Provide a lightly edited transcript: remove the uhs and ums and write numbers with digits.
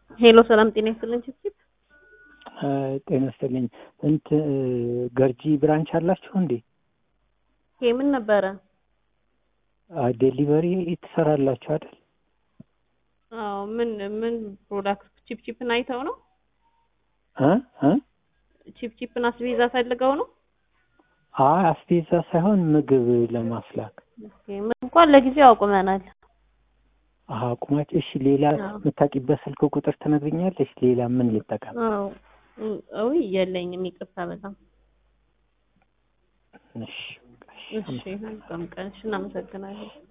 ሄሎ ሰላም ጤና ይስጥልኝ ቺፕ ጤና ይስጥልኝ ገርጂ ብራንች አላችሁ እንዴ? ምን ነበረ? ዴሊቨሪ ትሰራላችሁ አይደል? አዎ ምን ፕሮዳክት ቺፕን አይተው ነው? ቺፕን አስቤዛ ፈልገው ነው? አስቤዛ ሳይሆን ምግብ ለማስላክ። ምን እንኳን ለጊዜው አቁመናል። አቁማች። እሺ ሌላ የምታውቂበት ስልክ ቁጥር ትነግሪኛለሽ? ሌላ ምን ልጠቀም? አዎ የለኝም፣ ይቅርታ በጣም እሺ። እሺ እናመሰግናለን።